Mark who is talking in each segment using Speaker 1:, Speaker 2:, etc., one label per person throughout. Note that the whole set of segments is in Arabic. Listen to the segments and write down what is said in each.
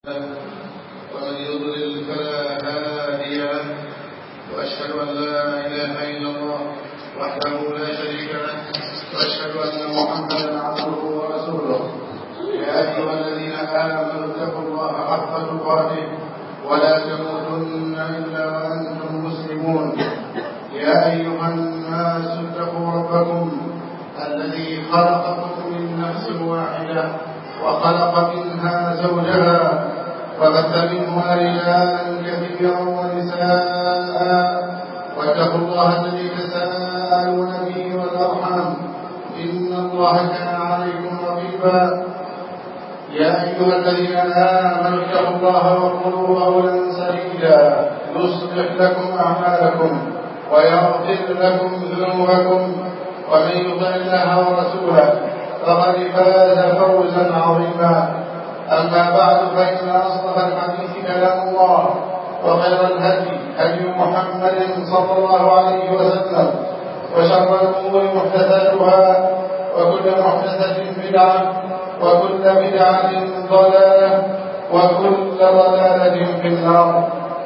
Speaker 1: ومن يضلل فلا هادي له وأشهد أن لا إله إلا الله وحده لا شريك له وأشهد أن محمدا عبده ورسوله. يا أيها الذين آمنوا اتقوا الله حق تقاته ولا تموتن إلا وأنتم مسلمون. يا أيها الناس اتقوا ربكم الذي خلقكم من نفس واحدة وخلق منها زوجها وبث منهما رجالا كثيرا ونساء واتقوا الله الذي تساءلون به والأرحام إن الله كان عليكم رقيبا. يا أيها الذين آمنوا اتقوا الله وقولوا قولا سديدا يصلح لكم أعمالكم ويغفر لكم ذنوبكم ومن يطع الله ورسوله فقد فاز فوزا عظيما. أما بعد فإن أصدق الحديث كلام الله وخير الهدي هدي محمد صلى الله عليه وسلم وشر الأمور محدثاتها وكل محدثة بدعة وكل بدعة ضلالة وكل ضلالة في النار.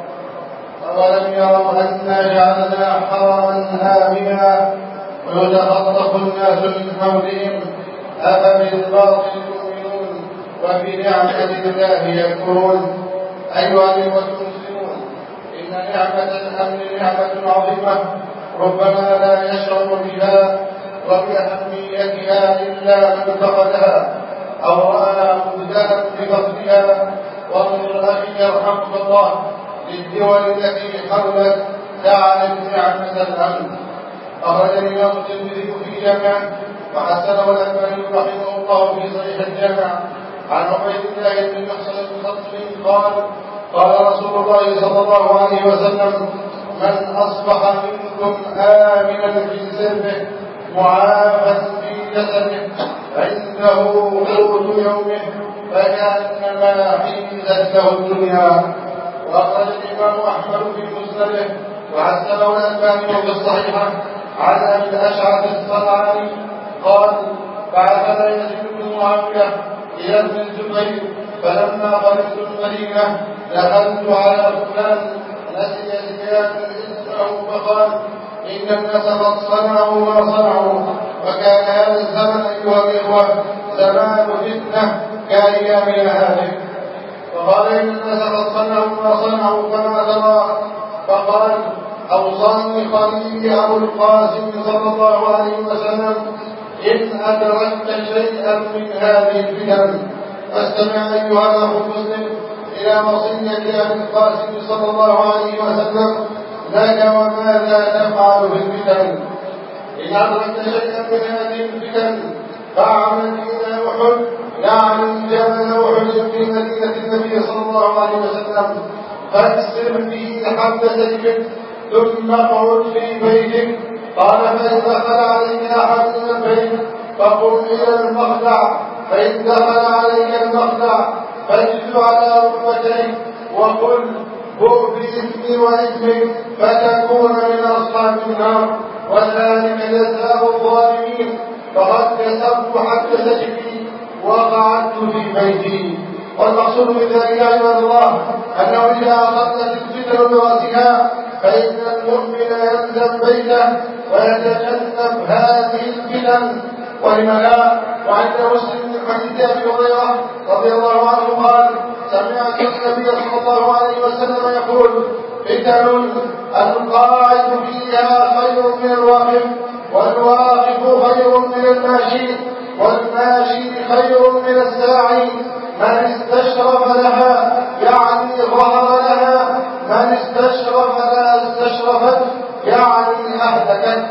Speaker 1: أولم يروا أنا جعلنا حرما آمنا ويتخطف الناس من حولهم أفبالباطل يؤمنون وبنعمة الله يكفرون. أيها الإخوة المسلمون، إن نعمة الأمن نعمة عظيمة ربما لا يشعر بها وبأهميتها إلا من فقدها أو رأى مبتلا بفقدها. وانظر أخي يرحمك الله للدول التي حولت تعلم نعمة الأمن. أخرج الإمام الترمذي في جامع وحسنه الألباني رحمه الله في صحيح الجامع عن عبيد الله بن محصن الخطمي قال قال رسول الله صلى الله عليه وسلم: من أصبح منكم آمنا في سربه معافى في جسده عنده قوت يومه فكأنما حيزت له الدنيا. وأخرج الإمام أحمد في مسنده وحسنه الألباني في الصحيحة عن أبي الأشعث الصنعاني قال: بعثنا يزيد بن معاوية إلى ابن الزبير فلما قدمت المدينة دخلت على فلان نسي زياد اسمه فقال: إن الناس قد صنعوا ما صنعوا وكان هذا الزمن أيها الإخوة زمان فتنة كأيامنا هذه. فقال: إن الناس قد صنعوا ما صنعوا كما ترى. فقال: أوصاني خليلي أبو القاسم صلى الله عليه وسلم إن أدركت شيئا من هذه الفتن فاستمع أيها الأخ المسلم إلى وصية أبي القاسم صلى الله عليه وسلم لك وماذا تفعل في الفتن. إن أدركت شيئا من هذه الفتن فاعمل إلى أحد، يعني جبل أحد في مدينة النبي صلى الله عليه وسلم، فاكسر به حبل سيفك ثم اقعد في بيتك. قال: فإن دخل عليك أحد من البيت فقم إلى المخدع، فإن دخل عليك المخدع فاجلس على ركبتيك وقل: بؤ بإثمي وإثمك فتكون من أصحاب النار، وذلك جزاء الظالمين. فقد كسرت حبل سيفي وقعدت في بيتي. والمقصود بذلك أيها الله أنه إذا أصلت الفتن برأسها فإن المؤمن يلزم بيته ويتجنب هذه الفتن. ولم لا؟ وعند مسلم من حديث أبي هريرة رضي الله عنه قال: سمعت النبي صلى الله عليه وسلم يقول: فتن القاعد فيها خير من الواقف، والواقف خير من الماشي، والماشي خير من الساعي. من استشرف لها يعني ظهر لها، من استشرف لها استشرفت يعني أهلكت.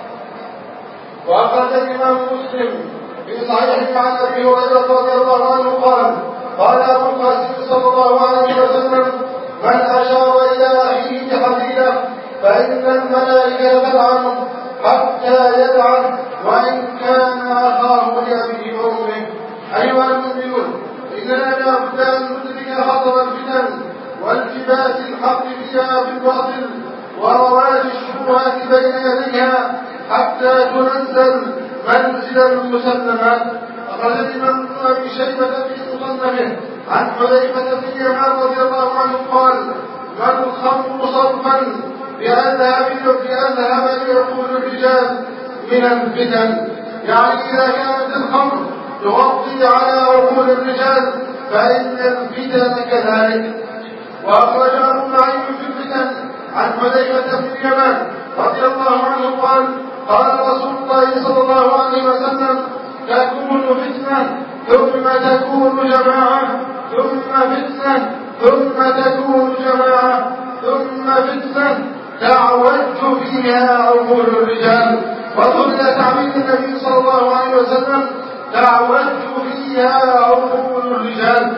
Speaker 1: وأخرج الإمام مسلم في صحيحه عن أبي هريرة رضي الله عنه قال: قال أبو القاسم صلى الله عليه وسلم: من أشار إلى أخيه بحديدة فإن الملائكة تلعنه حتى يلعن وإن كان أخاه لأبيه وأمه. أيها المؤمنون، إننا لا بد أن ندرك خطر الفتن والتباس الحق فيها بالباطل ورواج الشبهات بين يديها حتى تنزل منزل المسلمات. أخرج الإمام ابن أبي شيبة في مصنفه عن حذيفة بن اليمان رضي الله عنه قال: والخمر صرفا بأذهب لعقول الرجال من الفتن. يعني إذا كانت الخمر تغطي على عقول الرجال فإن الفتن كذلك. وأخرج أبو نعيم في الفتن عن حذيفة بن اليمان رضي الله عنه قال: قال رسول الله صلى الله عليه وسلم: تكون فتنة ثم تكون جماعة ثم فتنة ثم تكون جماعة ثم فتنة تعوج فيها عقول الرجال. وظل تعبير النبي صلى الله عليه وسلم: تعوج فيها عقول الرجال.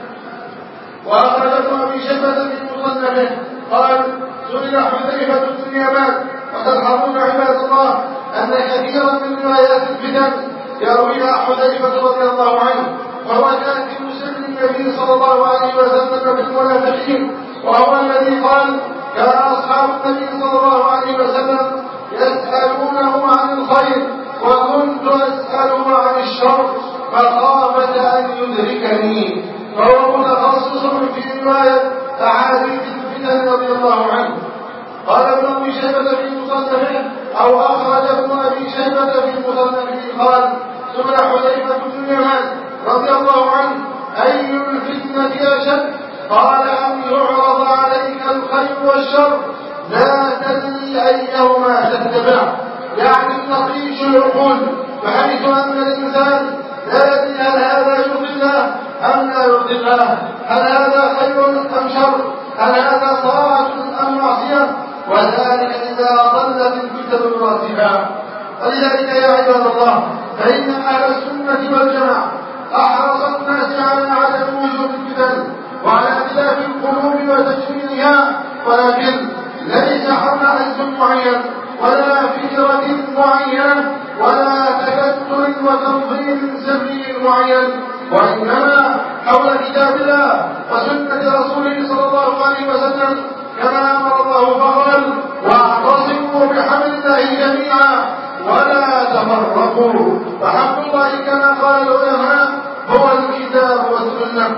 Speaker 1: وأخرج ابن أبي شيبة في مصنفه قال: سئل حذيفة بن اليمان: وتلحظون عباد الله أن كثيرا من روايات الفتن يرويها حذيفة رضي الله عنه، وهو كاتب سر النبي صلى الله عليه وسلم بالمنافقين، وهو الذي قال: كان أصحاب النبي صلى الله عليه وسلم يسألونه عن الخير وكنت أسأله عن الشر مخافة أن يدركني. فهو متخصص في رواية أحاديث الفتن رضي الله عنه. قال ابن أبي شيبة في مصنفه أو أخرج ابن أبي شيبة في مصنفه قال: سئل حذيفة بن اليمان رضي الله عنه: أي الفتنة أشد؟ قال: أن يعرض عليك الخير والشر لا تدري أيهما تتبع. يعني تطيش العقول بحيث أن الإنسان لا يدري هل هذا يرضي الله أم لا يرضي الله، هل هذا خير أم شر، هل هذا طاعة أم معصية، وذلك إذا ضلت الفتن الراتبة. ولذلك يا عباد الله فإن أهل السنة والجماعة أحرص الناس على عدم وجود الفتن وعلى اختلاف القلوب وتجميلها، ولكن ليس حول حزب معين ولا فكرة معينة ولا تكتل وتنظيم سري معين، وإنما حول كتاب الله وسنة رسوله صلى الله عليه وسلم كما أمر الله فقال: واعتصموا بحبل الله جميعا ولا تفرقوا. فحبل الله كما قال العلماء هو الكتاب والسنة.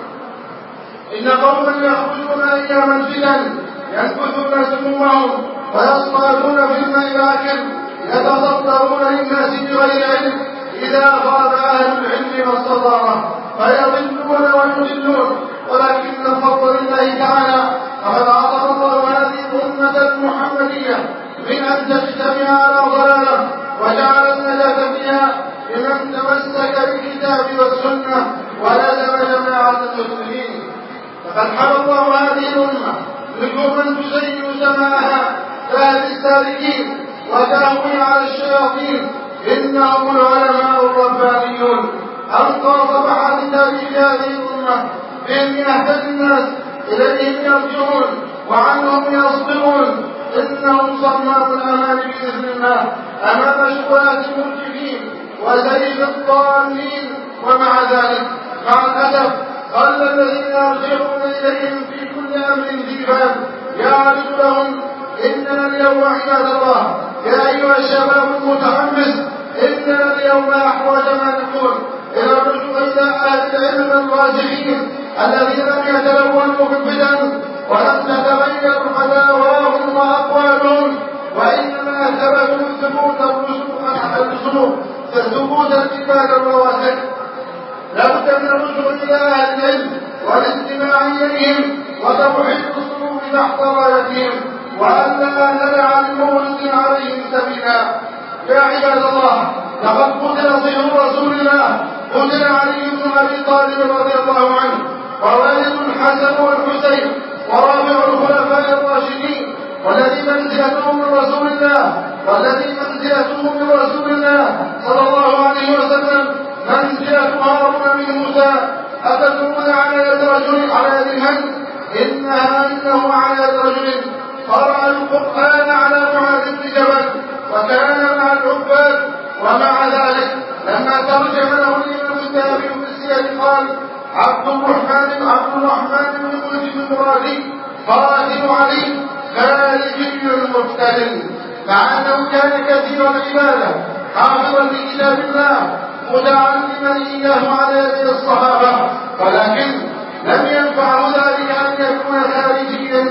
Speaker 1: إن قوما يخرجون أيام الفتن ينكثون سمومهم ويصطادون في الماء الآكل يتصدرون للناس بغير علم إذا غاب أهل العلم والصدارة فيضلون ويضلون. ولكن بفضل الله تعالى فقد عصم الله هذه الأمة المحمدية من أن تجتمع على ضلالة، وجعل النجاة فيها لمن تمسك بالكتاب والسنة ولزم جماعة المسلمين. فقد حمى الله هذه الأمة نجوما تزين سماءها كأهل السالكين وتهوي على الشياطين، إنهم العلماء الربانيون. ألقى صباح لتاريخ هذه الأمة بهم يهتدي الناس إليهم يرجعون وعنهم يصبرون. إنهم صمام الأمان بإذن الله أمام شبهات المرجفين وزيغ الضالين. ومع ذلك مع الأسف قل الذين يرجعون إليهم في كل أمر ذيبان يعرض لهم. إننا اليوم عباد الله يا أيها الشباب المتحمس إننا اليوم أحوج ما نكون إلى الرجوع إلى أهل العلم الراسخين الذين لم يتلونوا في الفتن ولم تتغير فتاواهم وأقوالهم، وإنما ثبتوا ثبوت الاتباع الرواسب. لابد من الرجوع إلى أهل العلم والاستماع إليهم وتوحيد الصدور تحت رايتهم، وألا ندع لمولد عليهم سبيلا. يا عباد الله لقد قتل صهر رسول الله، قتل علي بن أبي طالب رضي الله عنه ووالد الحسن والحسين ورابع الخلفاء الراشدين، والذي منزلته من رسول الله صلى الله عليه وسلم منزلة هارون بن موسى. أتدرون على يد رجل على يد من؟ إنه على يد رجل قرأ القرآن على معاذ بن جبل وكان مع العباد. ومع ذلك لما ترجم له الإمام الذهبي في السير قال: عبد الرحمن بن ملجم المرادي قاتل علي خارجي مبتل، مع أنه كان كثير العبادة حافظا لكتاب الله متعلما إياه على يد الصحابة، ولكن لم ينفعه ذلك أن يكون خارجيا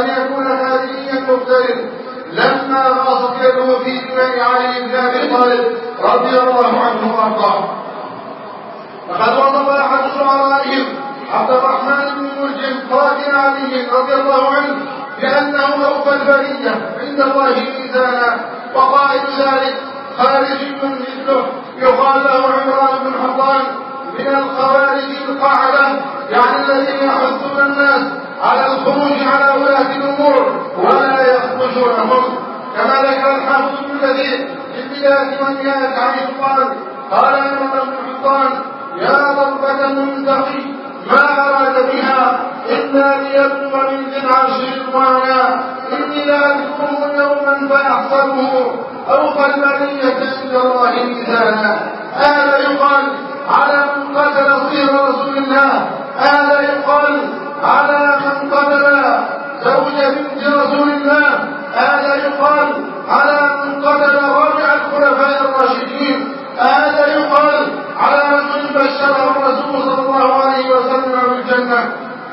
Speaker 1: مفترض لما غاصت يده في دماء علي بن أبي طالب رضي الله عنه وأرضاه. فقد وصف أحد شعرائهم عبد الرحمن بن ملجم قاتل علي رضي الله عنه بأنه أوفى البرية عند الله ميزانا، وقائل ذلك خارجي مثله يقال له عمران بن حطان من الخوارج القاعدة، يعني الذين يحثون الناس على الخروج على ولاة الأمور ولا يخرجونهم. كما ذكر الحافظ ابن كثير في البداية والنهاية حيث قال عمران بن حطان: يا ضربة منتقي ما أراد بها إلا ليبلغ من ذي العرش رضوانا، إني لأذكره يوما فأحسبه أوفى البرية عند الله ميزانا. هذا يقال على من قتل صهر رسول الله، هذا يقال على من قتل زوج بنت رسول الله، هذا يقال على من قتل رابع الخلفاء الراشدين، هذا يقال على رجل بشره الرسول صلى الله عليه وسلم بالجنة.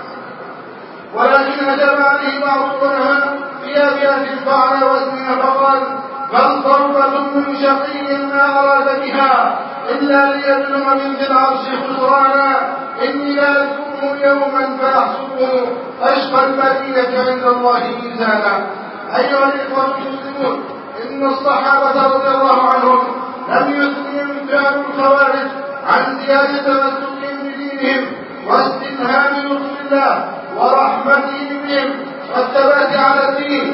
Speaker 1: ولكن أجاب عليه بعض العلماء في أبيات فعل وزنها فقال: بل ضربة من شقي ما أراد بها إلا ليبلغ من ذي العرش خسرانا، إني لا أذكره يوما فأحسبه أشقى البرية عند الله ميزانا. أيها الإخوة المسلمون، إن الصحابة رضي الله عنهم لم يثنهم فعل الخوارج عن زيادة تمسكهم بدينهم واستلهام لطف الله ورحمته بهم والثبات على الدين،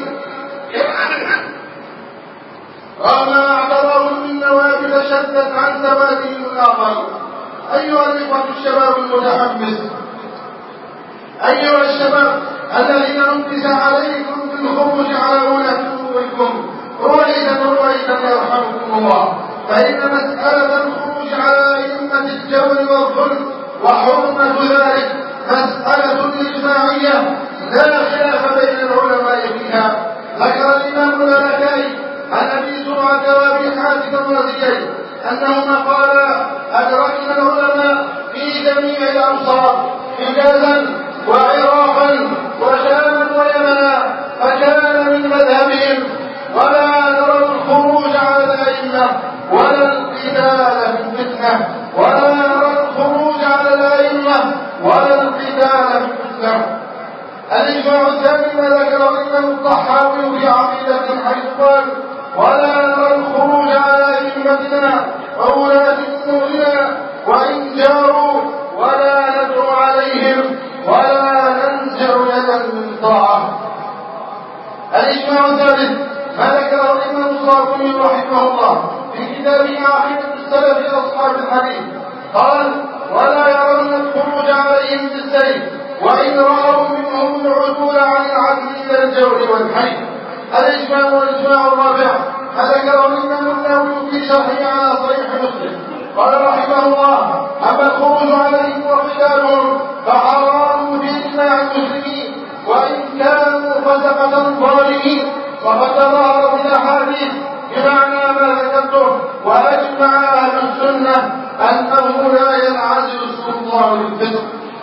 Speaker 1: رغم ما اعتبروا من نوافل شدت عن ثباتهم الآخر. أيها الإخوة الشباب المتحمس، أيها الشباب الذين نكس عليكم بالخروج على ولاة أموركم رويدا يرحمكم الله، فإن مسألة الخروج على أئمة الجور والظلم وحرمة ذلك مسألة إجماعية لا خلاف بين العلماء فيها. ذكر الإمام الألكائي عن أبي زرعة وأبي حاتم الرازي أنهما قالا: أدركنا العلماء في جميع الأمصار حجازا وعراقا وشاما ويمنا، فكان من مذهبهم ولا نرى الخروج على الأئمة ولا القتال في الفتنة، ولا نرى الخروج على الأئمة ولا القتال في الفتنة. الإجماع الثاني ما ذكر الإمام الطحاوي في عقيدة حيث قال: ولا نرى الخروج على أئمتنا وولاة أمورنا وإن جاروا، ولا ندعو عليهم ولا ننزع يدا من طاعة. الإجماع الثالث ما ذكره الإمام الصابوني رحمه الله في كتابه عقيدة السلف أصحاب الحديث، قال: ولا يرون الخروج عليهم بالسيف وإن رأوا منهم العدول عن العدل إلى الجور والحي. الإجماع الرابع ما ذكره الإمام النووي في شرحه على صحيح مسلم، قال رحمه الله: أما الخروج عليهم وقتالهم فحرام بإجماع المسلمين وإن كانوا فسقة ظالمين، وقد ظهر في الأحاديث بمعنى ما ذكرته، وأجمع أهل السنة أنه لا ينعزل السلطان للفسق.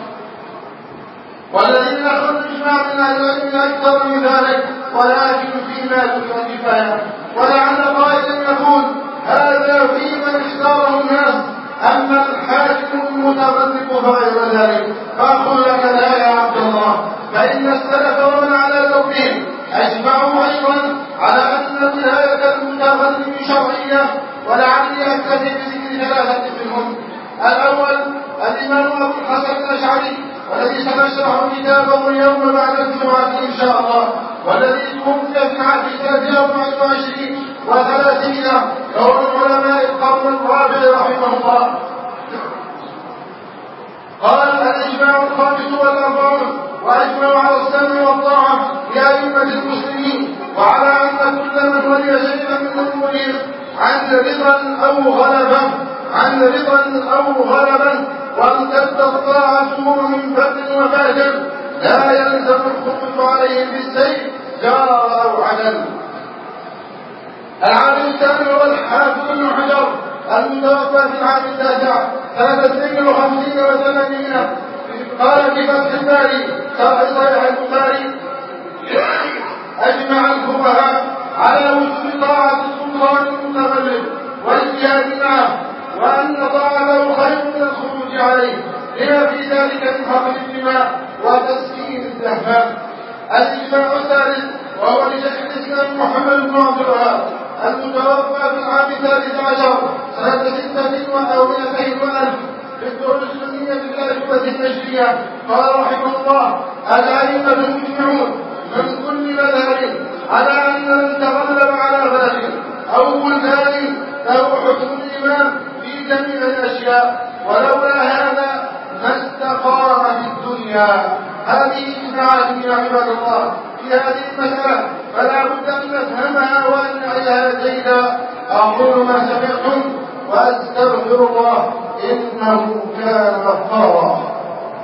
Speaker 1: والذين أخذوا الإجماع من أهل العلم أكثر من ذلك، ولكن فيما دون كفاية. ولعل قائلا يقول: هذا في من اختاره الناس، أما الحاكم المتفرق فغير ذلك. فأقول لك: لا يا عبد الله، فإن السلف ومن على دربهم أجمعوا أيضا على أن ولاية المتفرق شرعية، ولعلي أكتفي بذكر ثلاثة منهم. الأول الإمام أبو الحسن الأشعري، والذي سنشرح كتابه اليوم بعد الجمعة إن شاء الله، والذي توفي في عهد سنة 24 و300 له من علماء القرن الرابع رحمه الله. قال: الإجماع الخامس والأربعون، وأجمعوا على السمع والطاعة لأئمة المسلمين، وعلى أن كل من ولي شيئا من أمورهم عن رضا أو غلبا وامتدت طاعته من فضل وفاجر لا يلزم الخروج عليهم بالسيف جار أو عدل. العالم الثاني هو الحافظ بن حجر المتوفى في العام 9 سنة 52 و800. قال في فتح الباري شرح صحيح البخاري: أجمع الفقهاء على وجوب طاعة السلطان المتغلب والجهاد معه، وأن طاعته خير من الخروج عليه، لما في ذلك من حق الدماء وتسكين الأهمام. الإجماع الثالث وهو لشيخ الإسلام محمد بن عبد الوهاب المتوفى في العام 13 سنة 6 أو 200 في الدور السنية في الأجوبة النجرية. قال رحمه الله: الأئمة مجمعون من كل مذهب على أن من تغلب على بلد أو بلدان له حكم الإمام في جميع الأشياء، ولولا هذا ما استقام في الدنيا. هذه إجماعات يا عباد الله في هذه المسألة، فلا بد أن نفهمها وأن نعيها جيدا. أقول ما سمعتم وأستغفر الله إنه كان غفارا.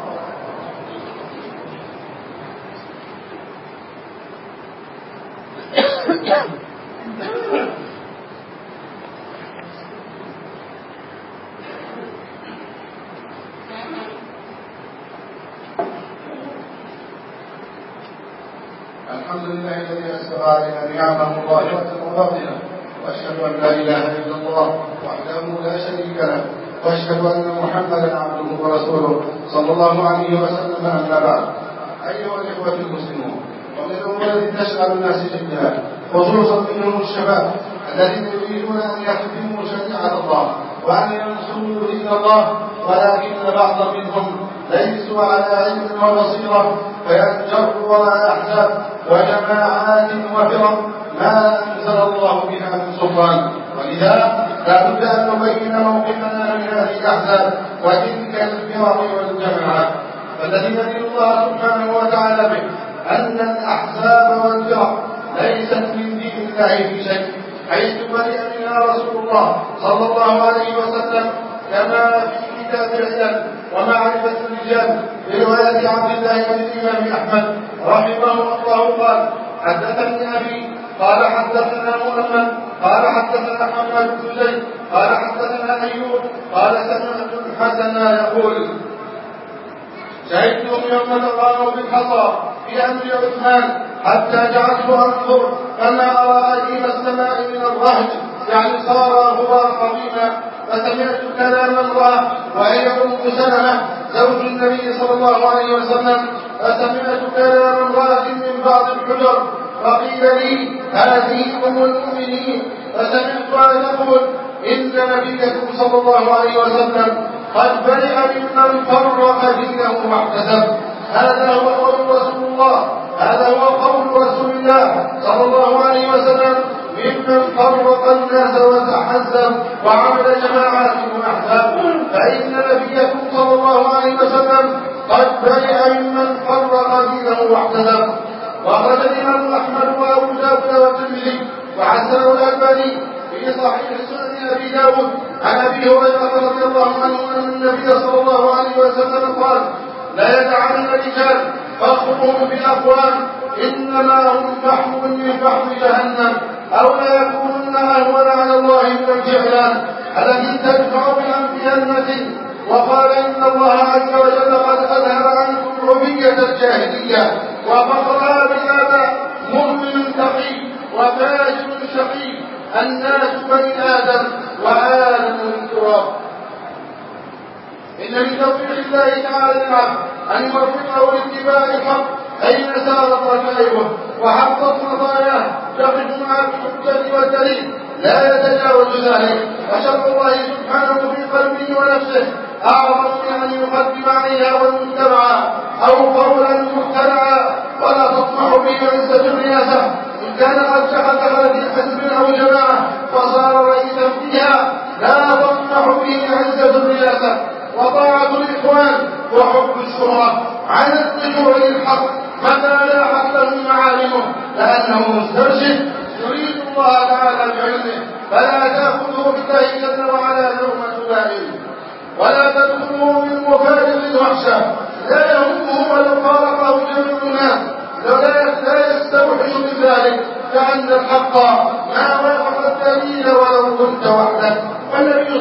Speaker 1: الحمد لله الذي أسبغ علينا نعمه ظاهرة وباطنة، وأشهد أن لا إله إلا الله وحده لا شريك له، وأشهد أن محمدا عبده ورسوله صلى الله عليه وسلم. أما بعد، أيها الإخوة المسلمون، ومن الأمور التي تشغل الناس جدا خصوصا منهم الشباب الذين يريدون أن يخدموا شريعة الله وأن ينصروا دين الله، ولكن بعض منهم ليسوا على علم وبصيرة، فينجروا وراء أحزاب وجماعات وفرق ما أنزل الله بها من سلطان. ولذا لا بد أن نبين موقفنا من هذه الأحزاب وتلك الفرق والجماعات. فالذي يدين الله سبحانه وتعالى به أن الأحزاب والفرق ليست من دين الله في شيء، حيث برئ منها رسول الله صلى الله عليه وسلم، كما في كتاب العلل ومعرفة الرجال برواية عبد الله بن الإمام أحمد رحمه الله قال: حدثني أبي قال حدثنا مؤمن قال حدثنا محمد بن زيد قال حدثنا أيوب قال سمعت الحسن يقول: شهدتهم يوم تقاموا بالحصى في أمر عثمان حتى جعلت أنظر فما أرى أديم السماء من الرهج، يعني صار غبار عظيما. فسمعت كلام امرأة وهي أم سلمة زوج النبي صلى الله عليه وسلم، فسمعت كلام امرأة من بعض الحجر، فقيل لي: هذه أم المؤمنين. فسمعتها تقول: إن نبيكم صلى الله عليه وسلم قد برئ ممن فرق دينه واحتسب. هذا هو قول رسول الله، هذا هو قول رسول الله صلى الله عليه وسلم ممن فرق الناس وتحزب وعمل جماعات واحزاب. فإن نبيكم صلى الله عليه وسلم قد برئ ممن فرق دينه واحتسب. وأخرج الإمام أحمد وأبو داود والترمذي وحسنه الألباني في صحيح سنن أبي داود عن أبي هريرة رضي الله عنه أن النبي صلى الله عليه وسلم قال: لا يدعن الرجال فخرهم بأقوام إنما هم فحم من فحم جهنم، أو لا يكونن أهون على الله من الجعلان التي تدفع بالأنبياء المتين. وقال: إن الله عز وجل قد أذهب عنكم عبية الجاهلية وفقرها بالآباء، مؤمن تقي وفاجر شقي، الناس بني آدم وآدم من تراب. إن من توفيق الله تعالى العبد أن يوفقه لاتباع الحق أين سارت ركائبه وحقت مطاياه، يقف مع الحجة والدليل لا يتجاوز ذلك. وشر الله سبحانه في قلبه ونفسه أعظم من أن يقدم عليها والمتبعة أو قولا مخترعا. ولا تطمح به عزة الرياسة، إن كان قد دخل في حزب أو جماعة فصار رئيسا فيها، لا تطمح به عزة الرياسة. وطاعة الإخوان وحب الشهرة عن الرجوع للحق متى لاحت له معالمه، لأنه مسترشد يريد الله تعالى بعلمه، فلا تأخذه بالله جل وعلا لومة لائم، ولا تدخله من مفارق الوحشة لا يهمه ولو فارقه جميع الناس، لا يستوحش من ذلك، كأن الحق ما وافق الدليل ولو كنت وحدك. والنبي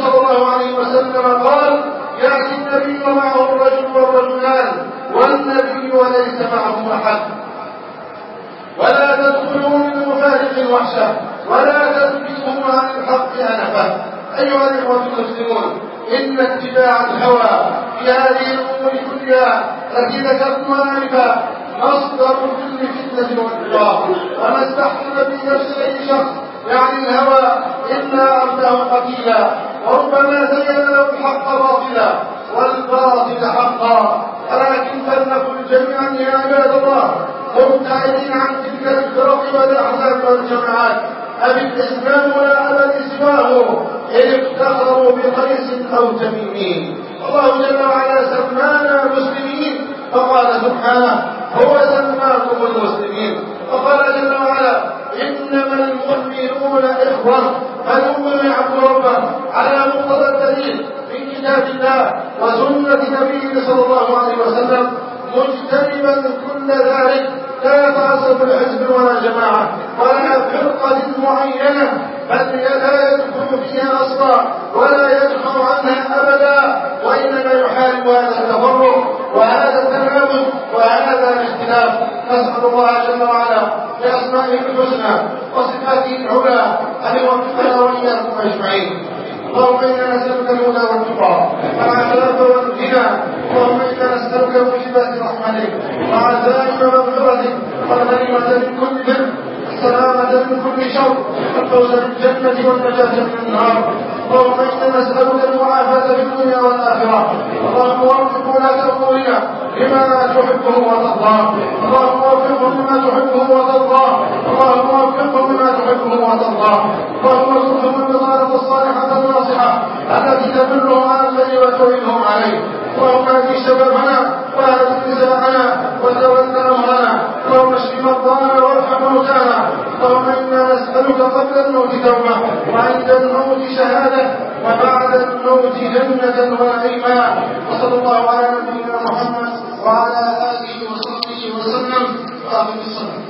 Speaker 1: وحشة ولا تلبسهم عن الحق أنفا. أيها الإخوة المسلمون، إن اتباع الهوى في هذه الأمور كلها التي ذكرتها آنفا مصدر كل فتنة وانحراف، وما استحسن في نفس أي شخص يعني الهوى إلا أرداه قتيلا، وربما زين له الحق باطلا والباطل حقا. ولكن فلنقل جميعا يا عباد الله مبتعدين عن تلك الفرق والأحزاب والجماعات، أبي الإسلام ولا أبد سواه إن افتخروا بقيس أو تميم. الله جل وعلا سمانا مسلمين فقال سبحانه هو سماكم المسلمين، وقال جل وعلا إنما المؤمنون إخوة. فالمؤمن يعبد ربه على مقتضى الدليل من كتاب الله وسنة نبيه صلى الله عليه وسلم مجتنبا كل ذلك، لا يتعصب لحزب ولا جماعة ولا فرقة معينة، بل لا يدخل فيها أصلا ولا يدخل عنها أبدا، وإنما يحارب هذا التفرق وهذا التنافس وهذا الاختلاف. نسأل الله جل وعلا بأسمائه الحسنى وصفاته العلى أن يوفقنا وإياكم أجمعين. اللهم إنا نسألك الهدى والتقى والعفاف والغنى. اللهم إنا نسألك موجبات رحمتك وعزائم مغفرتك والغنيمة من كل بر، السلامة من كل شر، الفوز بالجنة والنجاة من النار. اللهم إنا نسألك المعافاة في الدنيا والآخرة. اللهم وفق ولاة أمورنا لما تحبه وترضاه. اللهم وفقهم لما تحبه وترضاه. اللهم وفقهم لما تحبه وترضاه. اللهم ارزقهم البطانة الصالحة الناصحة التي تدلهم على الخير وتعينهم عليه. اللهم اهد شبابنا واهد نساءنا وتول امرنا. اللهم اشف مرضانا وارحم موتانا. اللهم انا نسالك قبل الموت توبه وعند الموت شهاده وبعد الموت جنه ونعيما. وصلى الله على نبينا محمد وعلى اله وصحبه وسلم. واخر الصلاه.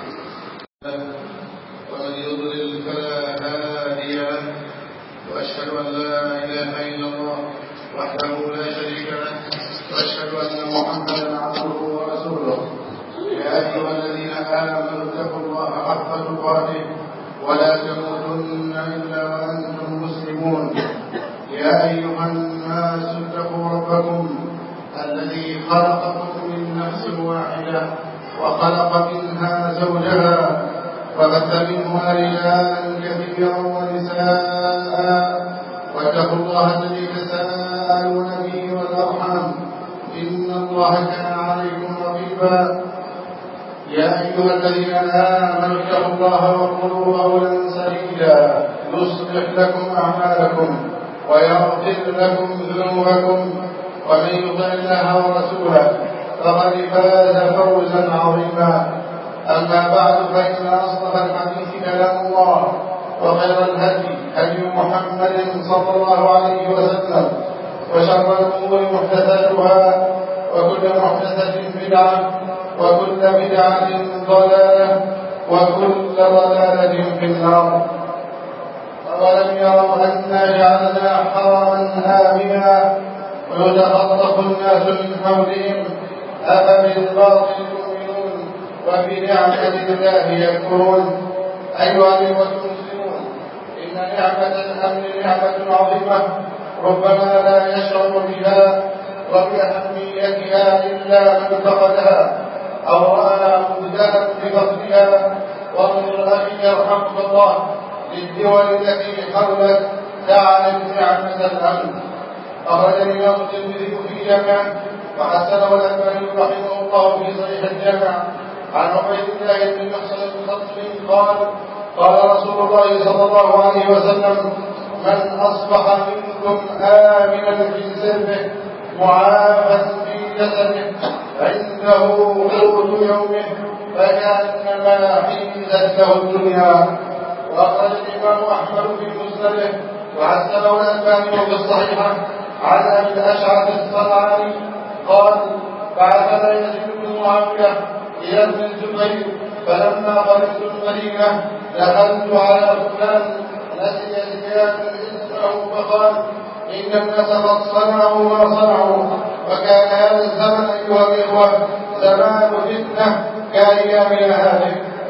Speaker 1: ومن يضلل فلا هادي له، واشهد ان لا اله الا الله وحده لا شريك له، واشهد ان محمدا عبده ورسوله. يا ايها الذين امنوا اتقوا الله حق تقاته ولا تموتن الا وانتم مسلمون. يا ايها الناس اتقوا ربكم الذي خلقكم من نفس واحده وخلق منها زوجها وبث منهما رجالا كثيرا ونساء، واتقوا الله الذي تساءلون به والارحام ان الله كان عليكم رقيبا. يا ايها الذين امنوا اتقوا الله وقولوا قولا سديدا يصلح لكم اعمالكم ويغفر لكم ذنوبكم، ومن يطع الله ورسوله فقد فاز فوزا عظيما. اما بعد، فان اصدق الحديث كلام الله، وخير الهدي هدي محمد صلى الله عليه وسلم، وشر الامور محدثاتها، وكل محدثه بدعه، وكل بدعه ضلاله، وكل ضلاله في النار. أولم يروا أنا جعلنا حرما آمنا ويتخطف الناس من حولهم أفبالباطل يؤمنون وبنعمة الله يكفرون. أيها الإخوة المسلمون، إن نعمة الأمن نعمة عظيمة ربما لا يشعر بها وبأهميتها إلا من فقدها أو رأى مبتلا بفقدها. وانظر أخي يرحمك الله للدول التي حولت تعلم نعمة الأمن. أخرج الإمام الترمذي في جامعه وحسنه الألباني رحمه الله في صحيح الجامع عن عبيد الله بن محصن الخطمي قال: قال رسول الله صلى الله عليه وسلم: من أصبح منكم آمنا في سربه معافى في جسده عنده قوت يومه فكأنما حيزت له الدنيا. وأخرج الإمام أحمد في مسنده وحسنه الألباني في الصحيحة عن أبي الأشعث الصنعاني قال: بعثنا يزيد بن معاوية إلى ابن الزبير، فلما قدمت المدينة دخلت على فلان نسي زياد اسمه فقال: إن الناس قد صنعوا ما صنعوا، وكان هذا الزمن أيها الإخوة زمان فتنة كأيامنا هذه.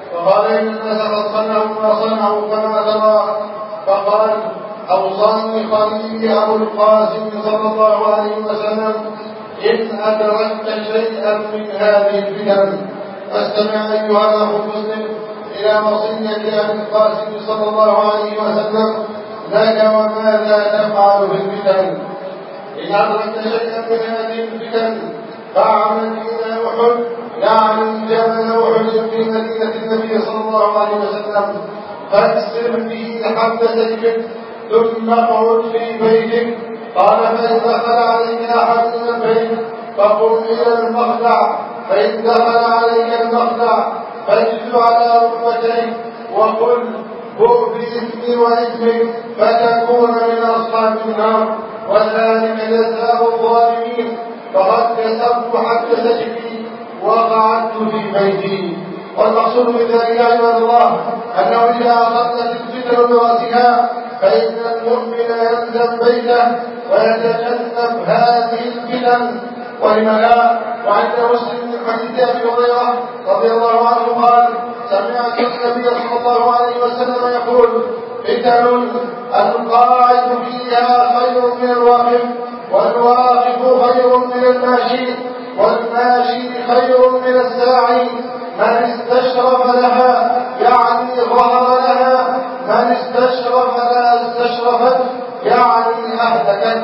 Speaker 1: فقال إن الناس قد صنعوا ما صنعوا فما ترى؟ فقال أوصاني خليلي أبو القاسم صلى الله عليه وسلم إن أدركت شيئا من هذه الفتن فاستمع أيها الأخ المسلم إلى وصية أبي القاسم صلى الله عليه وسلم لك وماذا تفعل في الفتن. إن أدركت شيئا من هذه الفتن فاعمل إلى أحد، يعني جبل أحد في مدينة النبي صلى الله عليه وسلم، فاكسر به حد سيفك ثم اقعد في بيتك. قال فإن دخل عليك أحد من البيت فقم إلى المخدع، فإن دخل عليك المخدع فاجلس على ركبتيك وقل هو بإثمي وإثمك فتكون من أصحاب النار، وذلك جزاء الظالمين. فقد كسرت حد سيفي وقعدت في بيتي. والمقصود من ذلك عباد الله أنه إذا أصلت الفتن برأسها فإن المؤمن يلزم بيته ويتجنب هذه الفتن. ولم لا؟ وعند مسلم من حديث أبي هريرة رضي الله عنه قال سمعت النبي صلى الله عليه وسلم يقول فتن القاعد فيها خير من الواقف، والواقف خير من الماشي، والماشي خير من الساعي. من استشرف لها يعني ظهر لها، من استشرف لها استشرفت يعني أهلكت.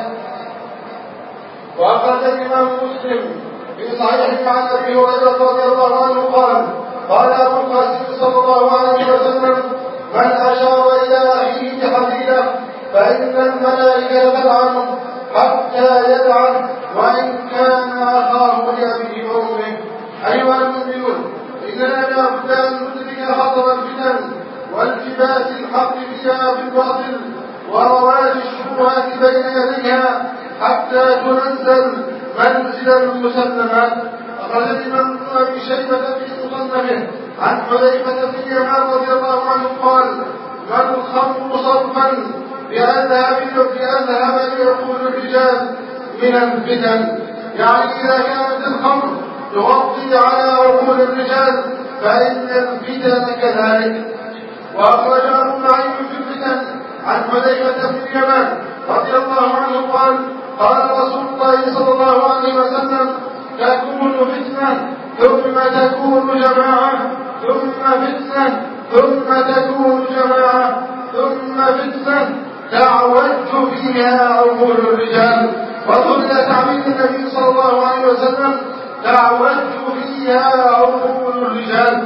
Speaker 1: وأخرج الإمام مسلم في صحيحه عن أبي هريرة رضي الله عنه قال أبو القاسم صلى الله عليه وسلم من أشار إلى أخيه بحديدة فإن الملائكة تلعنه حتى يلعن وإن كان أخاه لأبيه وأمه. أيها المؤمنون، إننا لا بد أن ندرك خطر الفتن والتباس الحق فيها بالباطل ورواج الشبهات بين يديها حتى تنزل منزل المسلمات. أخرج الإمام أبي شيبة في مصنفه عن حذيفة بن اليمان رضي الله عنه قال من الخمر صرفا بأذهب لعقول الرجال من الفتن، يعني إذا كانت الخمر تغطي على عقول الرجال فإن الفتن كذلك. وأخرج أبو نعيم في الفتن عن حذيفة بن اليمان رضي الله عنه قال رسول الله صلى الله عليه وسلم تكون فتنة ثم تكون جماعة ثم فتنة ثم تكون جماعة ثم فتنة تعوج فيها عقول الرجال. وظل تعبير النبي صلى الله عليه وسلم تعوج فيها عقول الرجال.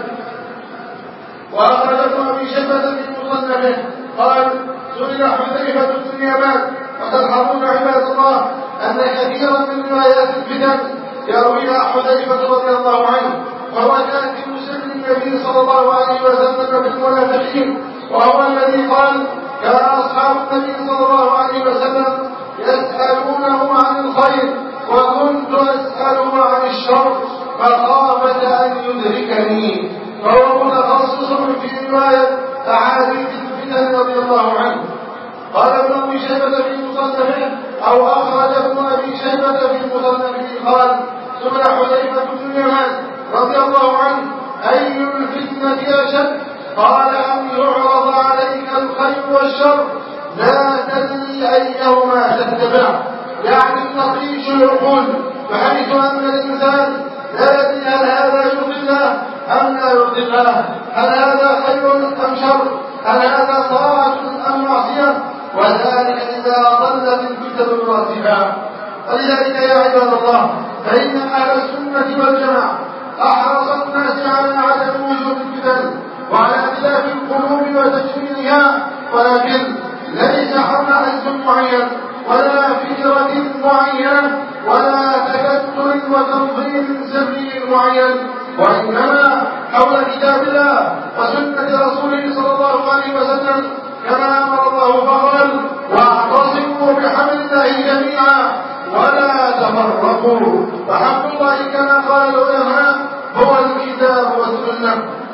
Speaker 1: وأخرج ابن أبي شيبة في مصنفه قال سئل حذيفة بن اليمان وتلحظون عباد الله أن كثيرا من روايات الفتن يرويها حذيفة رضي الله عنه، وهو كاتب سر النبي صلى الله عليه وسلم بالمنافقين، وهو الذي قال كان أصحاب النبي صلى الله عليه وسلم يسألونه عن الخير وكنت أسأله عن الشر مخافة أن يدركني. فهو متخصص في رواية أحاديث الفتن رضي الله عنه. قال ابن أبي شيبة في مصنفه أو أخرج ابن أبي شيبة في مصنفه قال سئل حذيفة بن اليمان رضي الله عنه أي الفتنة أشد؟ قال أن يعرض عليك الخير والشر لا تدري أيهما تتبع، يعني تطيش العقول بحيث أن الإنسان لا يدري هل هذا يرضي الله أم لا يرضي الله، هل هذا خير أم شر، هل هذا طاعة أم معصية، وذلك إذا ضلت الفتن برأسها. ولذلك يا عباد الله فإن أهل السنة والجماعة أحرص الناس على عدم وجود الفتن وعلى اختلاف القلوب وتجميلها، ولكن ليس حول حزب معين ولا فكرة معينة ولا تكتل وتنظيم سري معين، وإنما حول كتاب الله وسنة رسوله صلى الله عليه وسلم كما أمر الله فقال واعتصموا بحبل الله جميعا ولا تفرقوا. فحبل الله كما قال العلماء هو الكتاب والسنة.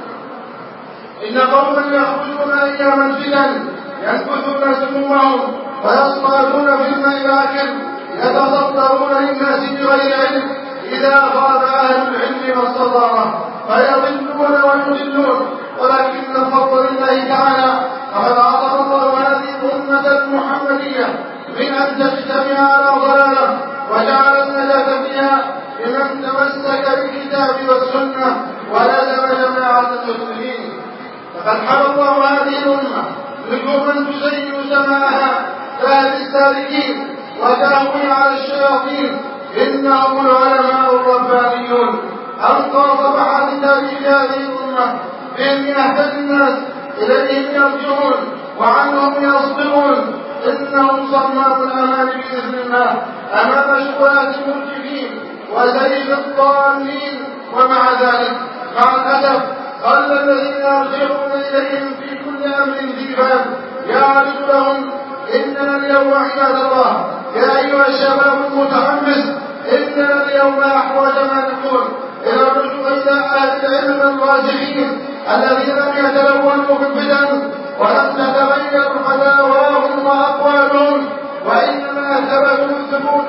Speaker 1: إن قوما يخرجون أيام الفتن ينكثون سمومهم ويصطادون في الماء الآكل يتصدرون للناس بغير علم إذا غاب أهل العلم والصدارة فيضلون ويضلون ولكن بفضل الله تعالى فقد عطف الله هذه الأمة المحمدية من أن تجتمع على ضلالة، وجعل النجاة فيها لمن تمسك بالكتاب والسنة ولزم جماعة المسلمين. فقد حمى الله هذه الأمة نجوما تزين سماءها كأهل السالكين وتهوي على الشياطين، إنهم العلماء الربانيون. أنقى صفحات تاريخ هذه الأمة بهم يهتدي الناس إليهم يرجعون وعنهم يصدرون. إنهم صمام الأمان بإذن الله أمام شبهات المرجفين وزيغ الضالين. ومع ذلك مع الأسف قل الذين يرجعون إليهم في كل أمر ذيبان يعرض لهم. إننا اليوم عباد الله يا أيها الشباب المتحمس، إننا اليوم أحوج ما نكون إلى الرجوع إلى أهل العلم الراسخين الذين لم يتلونوا في الفتن ولم تتغير فتاواهم وأقوالهم، وإنما ثبتوا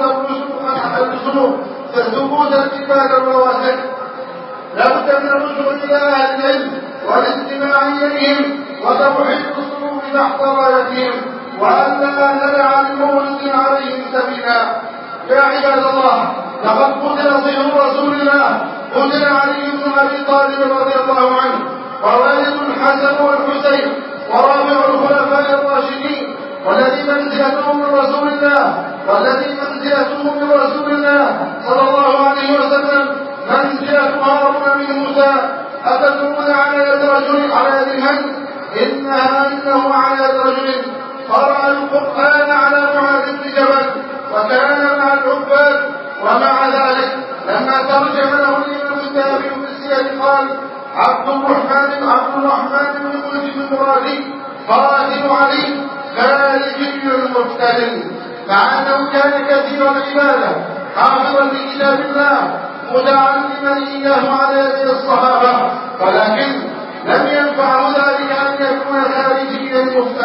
Speaker 1: ثبوت الكتاب الرواسب. لابد من الرجوع إلى أهل العلم والاستماع إليهم وتوحيد الصدور تحت رايتهم، وألا ندع لمولد عليهم سبيلا. يا عباد الله، لقد قتل صهر رسول الله، قتل علي بن أبي طالب رضي الله عنه، ووالد الحسن والحسين ورابع الخلفاء الراشدين، والذي منزلته من رسول الله صلى الله عليه وسلم منزلة هارون من موسى. أتدرون على يد رجل على يد من؟ إنه على يد رجل قرأ القرآن على معاذ بن جبل وكان مع العباد. ومع ذلك لما ترجم له الإمام الذهبي في السير قال: عبد الرحمن بن ملجم المرادي قاتل علي خارجي مفتن، مع أنه كان كثير العبادة حافظا لكتاب الله متعلما إياه على يد الصحابة، ولكن لم ينفعه ذلك أن يكون خارجيا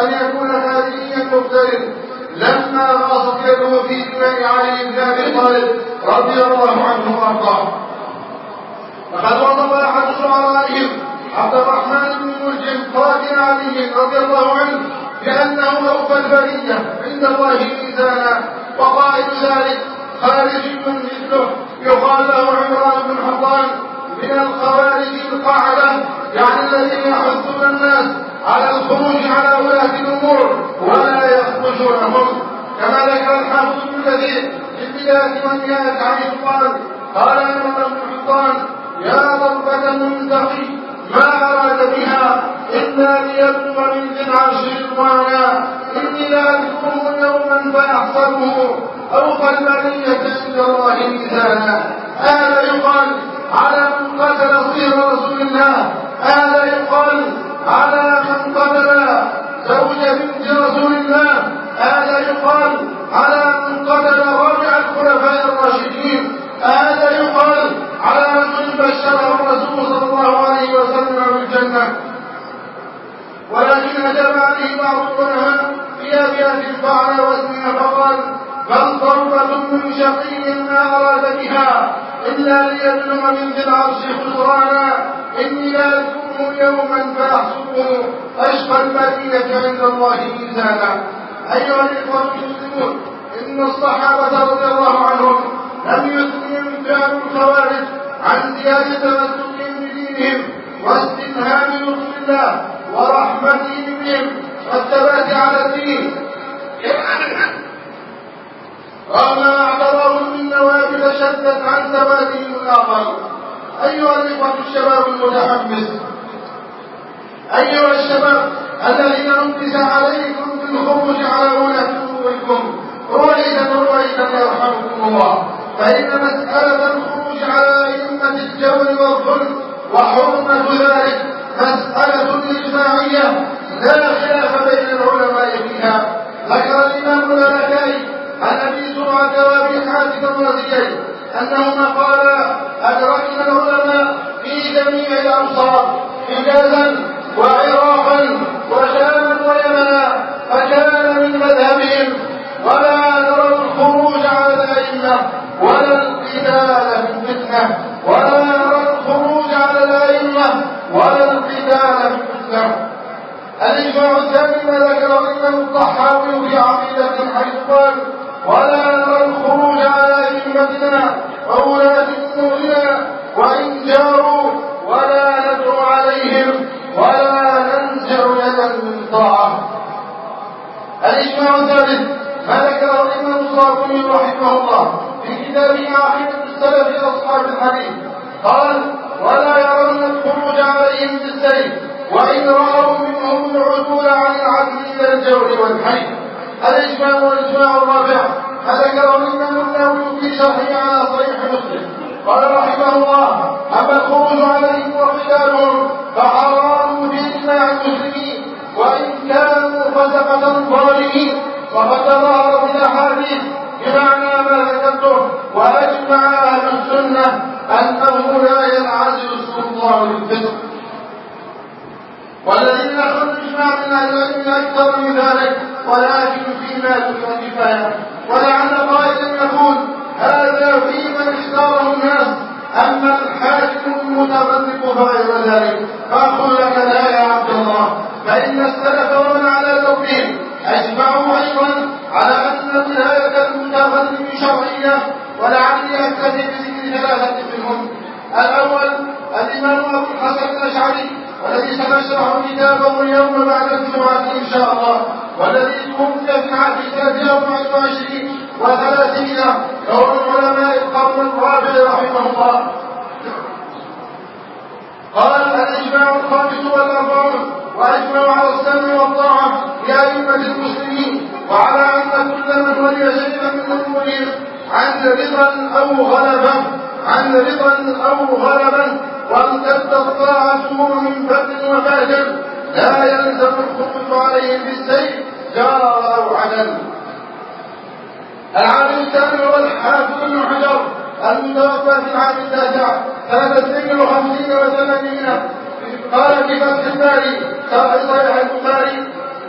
Speaker 1: مفتن لما غاصت يده في دماء علي بن أبي طالب رضي الله عنه وارضاه. فقد وصف أحد شعرائهم عبد الرحمن بن ملجم قاتل علي رضي الله عنه بأنه أوفى البرية عند الله ميزانا، وقائل ذلك خارجي مثله يقال له عمران بن حطان من الخوارج القاعدة، يعني الذين يحثون الناس على الخروج على ولاة الأمور ولا يخرجونهم. كما ذكر الحافظ ابن كثير في البداية والنهاية عن قال عمران بن حطان: يا ضربة المنتقي ما أراد بها إلا ليبلغ من ذي العرش رضوانا، إني لا أذكره يوما فأحسبه أوفى البرية عند الله ميزانا. هذا يقال على من قتل صهر رسول الله، هذا يقال على من قتل زوج بنت رسول الله، هذا يقال على من قتل رابع الخلفاء الراشدين، هذا يقال على رجل بشره الرسول صلى الله عليه وسلم بالجنة. ولكن أجاب عليه بعض العلماء في أبيات فعل وزنها فقال: بل ضربة من شقي ما أراد بها إلا ليبلغ من ذي العرش خسرانا، إني لا أذكره يوما فأحسبه أشقى البرية عند الله ميزانا. أيها الإخوة المسلمون، إن الصحابة رضي الله عنهم لم يثنهم فعل الخوارج عن زيادة تمسكهم بدينهم واستلهام رسول الله ورحمته بهم والثبات على الدين، رغم ما اعتراهم من نوافذ شدت عن ثباتهم الآخر. أيها الإخوة الشباب المتحمس، أيها الشباب الذين نكس عليكم بالخروج على ولاة أموركم رويدا يرحمكم الله، فإن مسألة الخروج على أئمة الجور والظلم وحرمة ذلك مسألة إجماعية لا خلاف بين العلماء فيها. ذكر الإمام الألكائي عن أبي زرعة وأبي حاتم الرازيين أنهما قالا: أدركنا العلماء في جميع الأمصار حجازا وعراقا وشاما ويمنا، فكان من مذهبهم ولا نرى الخروج على الأئمة ولا القتال في الفتنة، ولا نرى الخروج على الأئمة ولا القتال في الإسلام. الإجماع الثاني ما ذكر الإمام الطحاوي في عقيدة حيث قال: ولا نرى الخروج على أئمتنا وولاة أمورنا وإن جاروا ولا ندعو عليهم ولا ننزع يدا من طاعة. الإجماع الثالث ما ذكره الإمام الصافي رحمه الله في كتابه عقيدة السلف أصحاب الحديث، قال: ولا يرون الخروج عليهم بالسيف وإن رأوا منهم العدول عن العدل إلى الجور والحي. الإجماع والإجماع الرابع ما ذكره الإمام النووي في شرحه على صحيح مسلم، قال رحمه الله: أما الخروج عليهم وقتالهم فحرام بإجماع المسلمين وإن كانوا فسقة ظالمين، وقد ظهر في الأحاديث بمعنى ما ذكرته، وأجمع أهل السنة أنه لا ينعزل السلطان للفسق. والذين أخذوا الإجماع من أهل العلم أكثر من ذلك، ولكن فيما دون كفاية. ولعل قائلا يقول: هذا في من اختاره الناس، أما الحاكم المتغلب فغير ذلك. فأقول لك: لا يا عبد الله، فإن السلف ومن على ثوبهم أجمعوا أيضا على أن ولاية المتغلب شرعية، ولعلي أكتفي بذكر ثلاثة منهم. الأول الإمام أبو الحسن الأشعري، والذي سنشرح كتابه اليوم بعد الجمعة إن شاء الله، والذي توفي في سنة 24 و300 دور علماء القرن الرابع رحمه الله. قال: الإجماع الخامس والأربعون، وأجمعوا على السمع والطاعة لأئمة المسلمين، وعلى أن كل من ولي شيئا من أمورهم عن رضا أو غلبا وامتدت طاعته من فقر وفاجر لا يلزم الخروج عليهم بالسيف جار أو عدل. العام الثاني هو الحافظ بن حجر المتوفى في العام 9 سنة 52 و800، قال في فتح الباري شرح صحيح البخاري: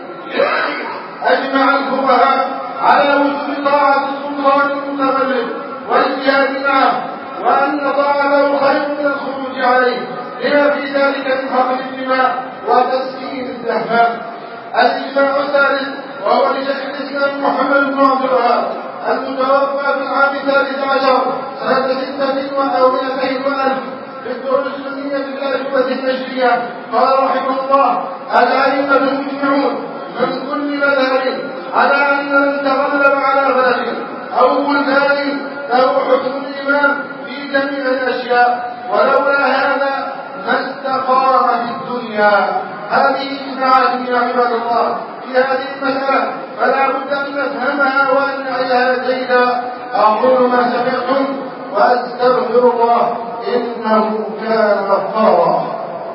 Speaker 1: أجمع الفقهاء على وجوب طاعة السلطان المتغلب والجهاد معه، وأن طاعته خير من الخروج عليه، لما في ذلك من حقن الدماء وتسكين الأهمام. الإجماع الثالث وهو لشيخ الإسلام محمد بن عبد الوهاب المتوفى في العام 13 سنة 6 و200 في الدور السنية في الأجوبة النجرية، قال رحمه الله: الأئمة مجمعون من كل مذهب على أن من تغلب على بلد أو بلدان له حكم الإمام في جميع الأشياء، ولولا هذا ما استقام في الدنيا. هذه إجماعات يا عباد الله في هذه المسألة، فلا بد أن نفهمها وأن نعيها جيدا. أقول ما سمعتم وأستغفر الله إنه كان غفارا.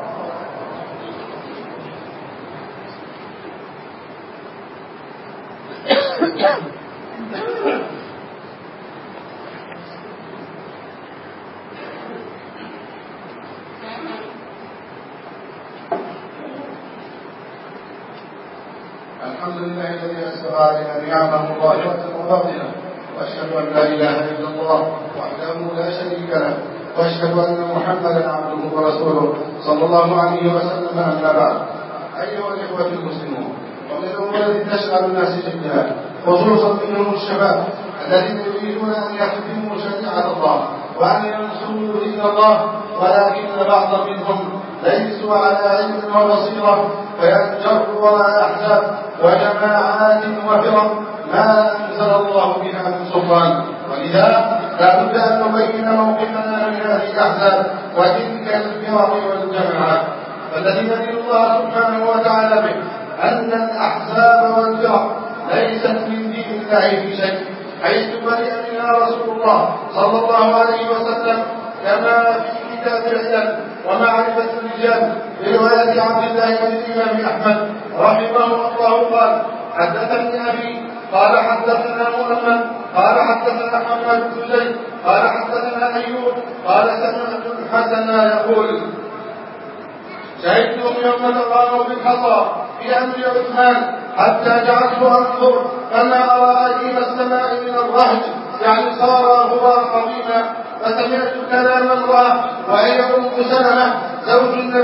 Speaker 1: الحمد لله الذي أسبغ علينا نعمه ظاهرة وباطنة، وأشهد أن لا إله إلا الله وحده لا شريك له، وأشهد أن محمدا عبده ورسوله صلى الله عليه وسلم. أما بعد، أيها الإخوة المسلمون، ومن الأمور التي تشغل الناس جدا خصوصا منهم الشباب الذين يريدون أن يخدموا شريعة الله وأن ينصروا دين الله، ولكن بعض منهم ليسوا على علم وبصيرة، فينجروا وراء أحزاب وجماعات وفرق ما أنزل الله بها من سلطان. ولذا لا بد أن نبين موقفنا من هذه الأحزاب وتلك الفرق والجماعات. فالذي ندين الله سبحانه وتعالى به أن الأحزاب والفرق ليست من دين الله في شيء، حيث برئ منها رسول الله صلى الله عليه وسلم، كما في كتاب العلل ومعرفة الرجال برواية عبد الله بن الإمام أحمد رحمه الله قال: حدثني أبي قال حدثنا مؤمن قال حدثنا محمد بن زيد قال حدثنا أيوب قال سمعت الحسن يقول: شهدتهم يوم تقاموا بالحصى في أمر عثمان حتى جعلت أنظر فما أرى أديم السماء من الرهج، يعني صار غبار عظيما، فسمعت كلام الله وهي أم سلمة زوج النبي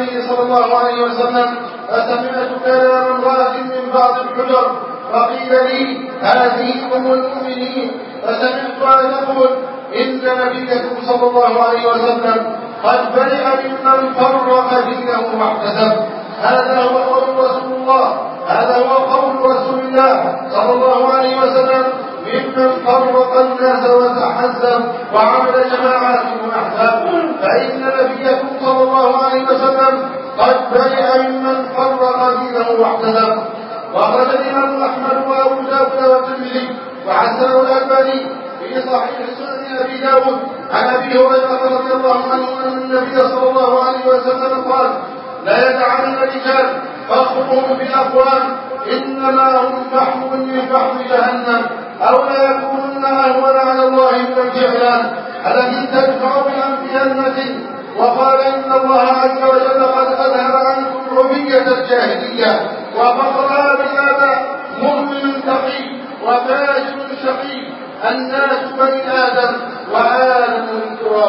Speaker 1: الله عليه وسلم فسمعت كلام امرأة من بعض الحجر فقيل لي هذه أم المؤمنين، فسمعتها تقول إن نبيكم صلى الله عليه وسلم قد برئ ممن فرق دينه واحتسب. هذا هو قول رسول الله، هذا هو قول رسول الله صلى الله عليه وسلم ممن فرق الناس وتحزب وعمل جماعات واحزاب. فإن نبيكم صلى الله عليه وسلم قد برئ ممن فرق دينه واحتسب. وأخرج الإمام أحمد وأبو داود والترمذي وحسنه الألباني في صحيح سنن أبي داود عن أبي هريرة رضي الله عنه أن النبي صلى الله عليه وسلم قال لا يدعن الرجال فخرهم بأقوام إنما هم فحم من فحم جهنم أو لا يكونن أهون على الله من الجعلان التي تدفع بالأنبياء المتين. وقال إن الله عز وجل قد أذهب عنكم عبية الجاهلية وفقرها بالآباء مؤمن تقي وفاجر شقي الناس بني آدم وآدم من تراب.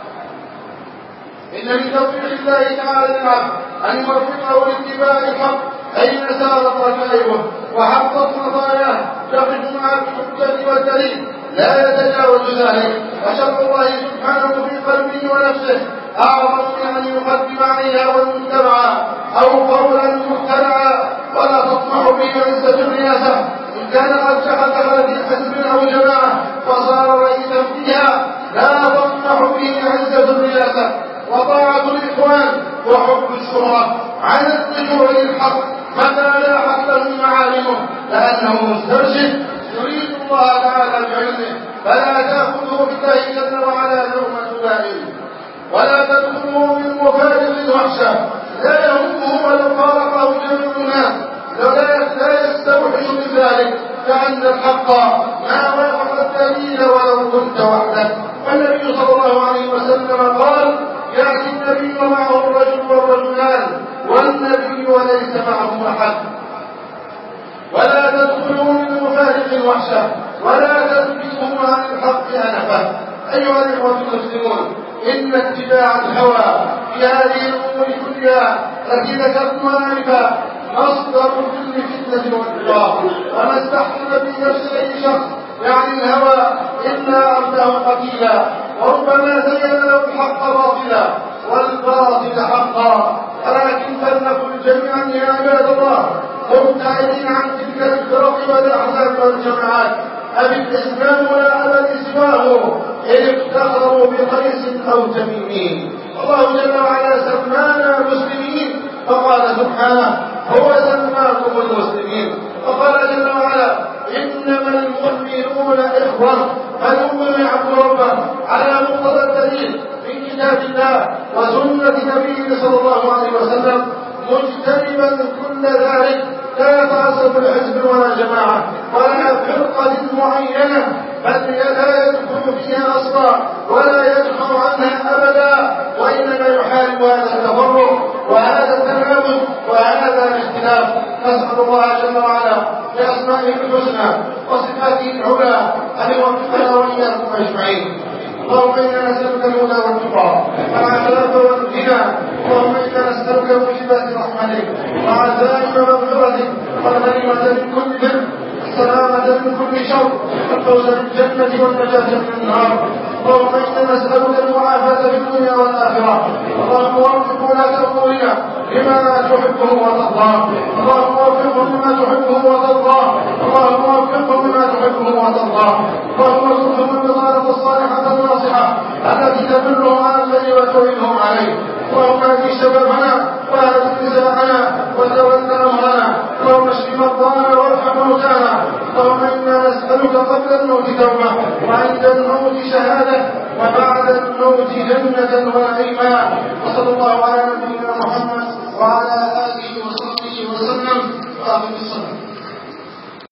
Speaker 1: إن من توفيق الله تعالى للعبد أن يوفقه لاتباع الحق أين سارت ركائبه وحقت مطاياه يقف مع الحجة والدليل لا يتجاوز ذلك. وشر الله سبحانه في قلبه ونفسه أعظم من أن يقدم عليها والمتبعة أو قولا مخترعا ولا تطمع به عزة الرياسة. إن كان قد دخل في حزب أو جماعة فصار رئيسا فيها لا تطمع به عزة الرياسة وطاعة الإخوان وحب الشهرة عن الرجوع للحق متى لاحت له معالمه لأنه مسترشد يريد الله تعالى بعلمه فلا تأخذه بالله جل وعلا لومة لائم ولا تدخله من مفارق وحشة لا يهمه ولو فارقه جميع الناس لا يستوحش من ذلك كأن الحق ما وافق الدليل ولو كنت وحدك. والنبي صلى الله عليه وسلم قال يأتي النبي ومعه الرجل والرجلان والنبي وليس معه أحد. ولا تدخلوا من مفارق وحشة ولا تلبسوا عن الحق أنفا. أيها الإخوة المسلمون إن اتباع الهوى في هذه الأمور كلها التي ذكرتها آنفا مصدر كل فتنة وانحراف وما استحسن في نفس أي شخص يعني الهوى إلا أرضاه قتيلا وربما زين له الحق باطلا والباطل حقا. ولكن فلنقل جميعا يا عباد الله مبتعدين عن تلك الفرق والأحزاب والجماعات أبي الإسلام ولا أبد سواه إن افتخروا بقيس أو تميم. الله جل وعلا سمانا مسلمين فقال سبحانه هو سماكم المسلمين. وقال جل وعلا إنما المؤمنون إخوة فالمؤمن يعبد ربه على مقتضى الدليل من كتاب الله وسنة نبيه صلى الله عليه وسلم مجتنبا كل ذلك لا يتعصب لحزب ولا جماعة ولا فرقة معينة بل لا يدخل فيها أصلا ولا يدخل عنها أبدا وإنما يحارب هذا التفرق وهذا التنافس وهذا الاختلاف. نسأل الله جل وعلا بأسمائه الحسنى وصفاته العلى أن يوفقنا وإياكم أجمعين. اللهم إنا نسألك الهدى والتقى والعفاف والغنى. اللهم إنا نسألك موجبات رحمتك وعزائم مغفرتك والغنيمة من كل ذنب والسلامة من كل شر والفوز بالجنة والنجاة من النار. اللهم إنا نسألك المعافاة في الدنيا والآخرة. اللهم وفق ولاة أمورنا لما تحبه وترضاه. اللهم وفقهم لما تحبه وترضاه. اللهم وفقهم لما تحبه وترضاه. اللهم ارزقهم البطانة الصالحة الناصحة التي تدلهم على الخير وتعينهم عليه. اللهم اهد شبابنا واهد نساءنا وتول امرنا. اللهم اشف مرضانا وارحم موتانا. اللهم انا نسألك قبل الموت توبة وعند الموت شهادة وبعد الموت جنة ونعيما. وصلى الله على نبينا محمد وعلى